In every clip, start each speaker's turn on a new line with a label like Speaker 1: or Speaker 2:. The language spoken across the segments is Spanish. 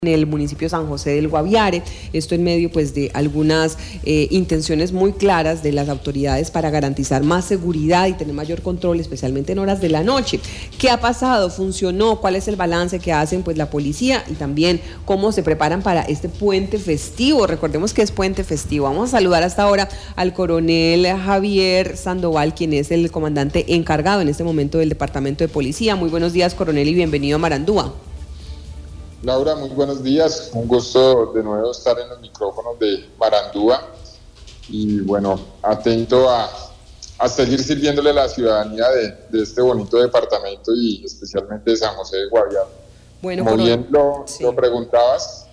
Speaker 1: en el municipio de San José del Guaviare, esto en medio pues de algunas intenciones muy claras de las autoridades para garantizar más seguridad y tener mayor control, especialmente en horas de la noche. ¿Qué ha pasado? ¿Funcionó? ¿Cuál es el balance que hacen pues la policía? Y también cómo se preparan para este puente festivo. Recordemos que es puente festivo. Vamos a saludar hasta ahora al coronel Javier Sandoval, quien es el comandante encargado en este momento del departamento de policía. Muy buenos días, coronel, y bienvenido a Marandúa.
Speaker 2: Laura, muy buenos días, un gusto de nuevo estar en los micrófonos de Marandúa y bueno, atento a seguir sirviéndole a la ciudadanía de este bonito departamento y especialmente de San José de Guaviare.
Speaker 1: Bueno,
Speaker 2: como bien lo preguntabas,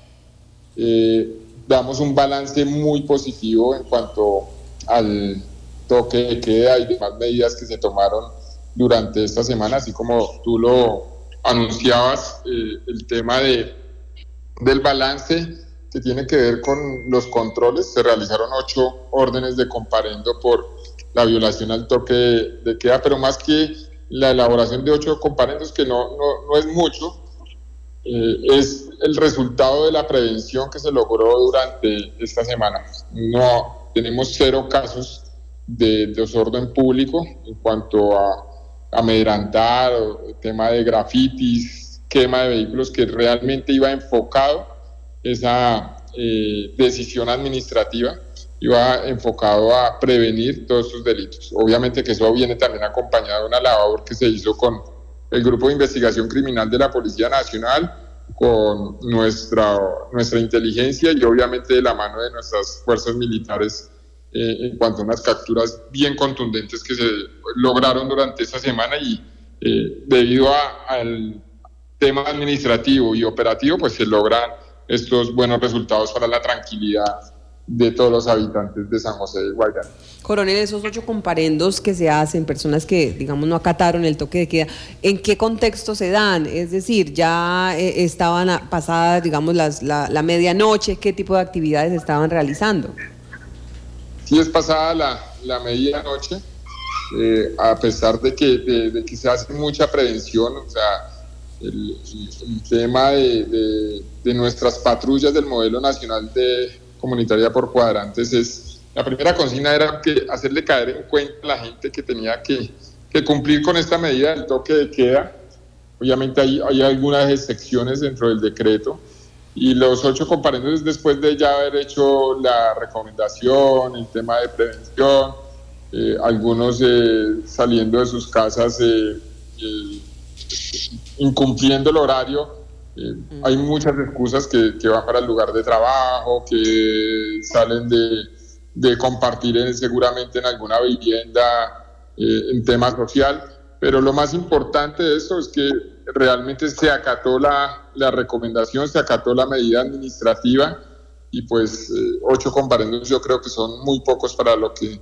Speaker 2: damos un balance muy positivo en cuanto al toque de queda y demás medidas que se tomaron durante esta semana, así como tú lo anunciabas, el tema del balance que tiene que ver con los controles. Se realizaron 8 órdenes de comparendo por la violación al toque de queda, pero más que la elaboración de 8 comparendos, que no es mucho, es el resultado de la prevención que se logró durante esta semana. No tenemos 0 casos de desorden público en cuanto a amedrentar, tema de grafitis, quema de vehículos, que realmente iba enfocado esa decisión administrativa, iba enfocado a prevenir todos estos delitos. Obviamente que eso viene también acompañado de una labor que se hizo con el Grupo de Investigación Criminal de la Policía Nacional, con nuestra inteligencia y obviamente de la mano de nuestras fuerzas militares, en cuanto a unas capturas bien contundentes que se lograron durante esta semana y debido al tema administrativo y operativo, pues se logran estos buenos resultados para la tranquilidad de todos los habitantes de San José de Guaviare.
Speaker 1: Coronel, esos 8 comparendos que se hacen, personas que, digamos, no acataron el toque de queda, ¿en qué contexto se dan? Es decir, ya estaban pasadas, digamos, la medianoche, ¿qué tipo de actividades estaban realizando?
Speaker 2: Sí, es pasada la medianoche, a pesar de que se hace mucha prevención. O sea, el tema de nuestras patrullas del modelo nacional de comunitaria por cuadrantes, la primera consigna era que hacerle caer en cuenta a la gente que tenía que cumplir con esta medida del toque de queda. Obviamente hay algunas excepciones dentro del decreto, y los 8 comparendos, después de ya haber hecho la recomendación, el tema de prevención, algunos saliendo de sus casas incumpliendo el horario. Hay muchas excusas que van para el lugar de trabajo, que salen de compartir seguramente en alguna vivienda, en tema social, pero lo más importante de esto es que realmente se acató la recomendación, se acató la medida administrativa, y pues 8 comparendos yo creo que son muy pocos para lo que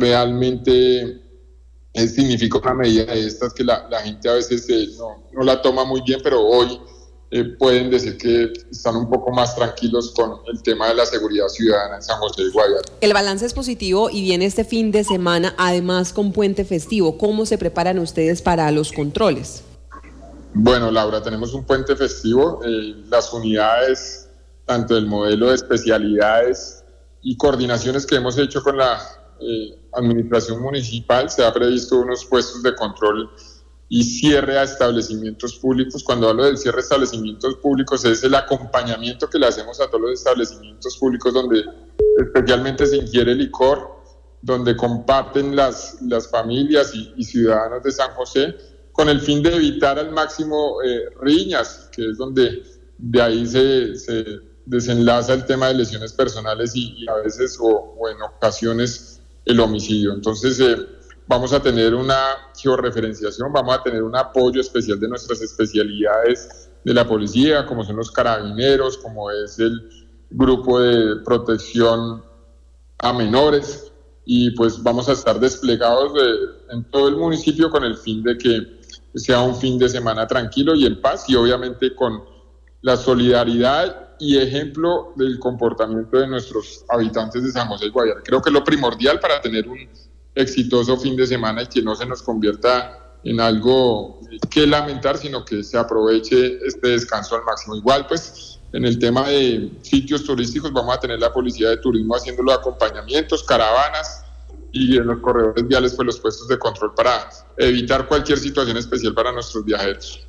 Speaker 2: realmente significa una medida de estas, que la gente a veces no la toma muy bien, pero hoy pueden decir que están un poco más tranquilos con el tema de la seguridad ciudadana en San José de Guaviare.
Speaker 1: El balance es positivo y viene este fin de semana, además con puente festivo. ¿Cómo se preparan ustedes para los controles?
Speaker 2: Bueno, Laura, tenemos un puente festivo. Las unidades, tanto del modelo de especialidades y coordinaciones que hemos hecho con la administración municipal, se ha previsto unos puestos de control y cierre a establecimientos públicos. Cuando hablo del cierre a establecimientos públicos, es el acompañamiento que le hacemos a todos los establecimientos públicos donde especialmente se ingiere licor, donde comparten las familias y ciudadanos de San José, con el fin de evitar al máximo riñas, que es donde de ahí se desenlaza el tema de lesiones personales y a veces o en ocasiones el homicidio. Entonces vamos a tener una georreferenciación, vamos a tener un apoyo especial de nuestras especialidades de la policía, como son los carabineros, como es el grupo de protección a menores, y pues vamos a estar desplegados en todo el municipio con el fin de que sea un fin de semana tranquilo y en paz, y obviamente con la solidaridad y ejemplo del comportamiento de nuestros habitantes de San José de Guaviare. Creo que es lo primordial para tener un exitoso fin de semana y que no se nos convierta en algo que lamentar, sino que se aproveche este descanso al máximo. Igual, pues, En el tema de sitios turísticos vamos a tener la policía de turismo haciendo los acompañamientos, caravanas, y en los corredores viales pues los puestos de control para evitar cualquier situación especial para nuestros viajeros.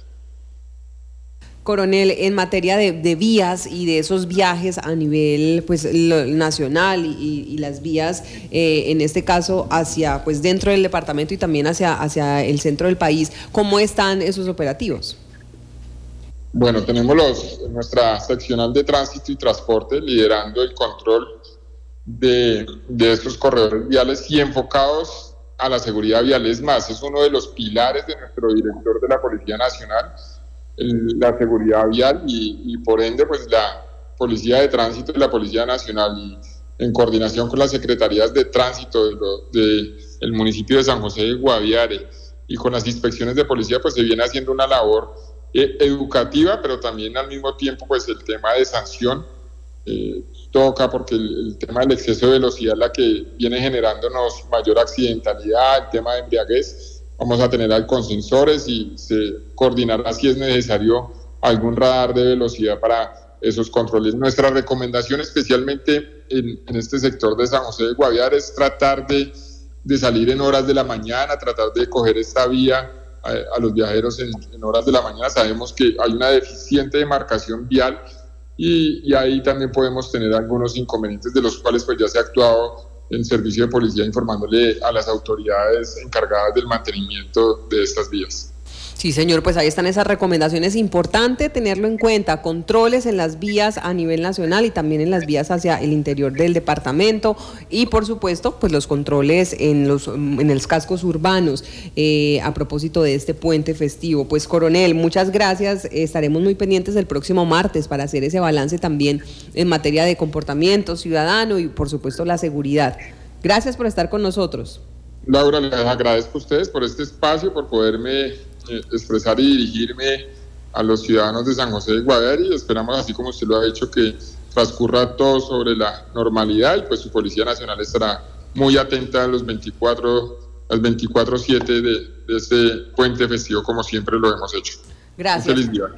Speaker 1: Coronel, en materia de vías y de esos viajes a nivel pues nacional y las vías en este caso hacia pues dentro del departamento y también hacia el centro del país, ¿cómo están esos operativos?
Speaker 2: Bueno, tenemos nuestra seccional de tránsito y transporte liderando el control de estos corredores viales y enfocados a la seguridad vial. Es más, es uno de los pilares de nuestro director de la Policía Nacional, la seguridad vial y por ende pues la Policía de Tránsito y la Policía Nacional, y en coordinación con las secretarías de tránsito del municipio de San José de Guaviare y con las inspecciones de policía, pues se viene haciendo una labor educativa, pero también al mismo tiempo pues el tema de sanción toca, porque el tema del exceso de velocidad es la que viene generándonos mayor accidentalidad, el tema de embriaguez. Vamos a tener consensores y se coordinará si es necesario algún radar de velocidad para esos controles. Nuestra recomendación especialmente en este sector de San José de Guaviare es tratar de salir en horas de la mañana, tratar de coger esta vía a los viajeros en horas de la mañana. Sabemos que hay una deficiente demarcación vial y ahí también podemos tener algunos inconvenientes, de los cuales pues ya se ha actuado en servicio de policía informándole a las autoridades encargadas del mantenimiento de estas vías.
Speaker 1: Sí, señor, pues ahí están esas recomendaciones. Importante tenerlo en cuenta, controles en las vías a nivel nacional y también en las vías hacia el interior del departamento y por supuesto pues los controles en los cascos urbanos a propósito de este puente festivo. Pues coronel, muchas gracias, estaremos muy pendientes el próximo martes para hacer ese balance también en materia de comportamiento ciudadano y por supuesto la seguridad. Gracias por estar con nosotros.
Speaker 2: Laura, les agradezco a ustedes por este espacio, por poderme expresar y dirigirme a los ciudadanos de San José de Guaviare, y esperamos, así como usted lo ha hecho, que transcurra todo sobre la normalidad, y pues su Policía Nacional estará muy atenta a los 24/7 de este puente festivo, como siempre lo hemos hecho.
Speaker 1: Gracias.
Speaker 2: Un feliz día.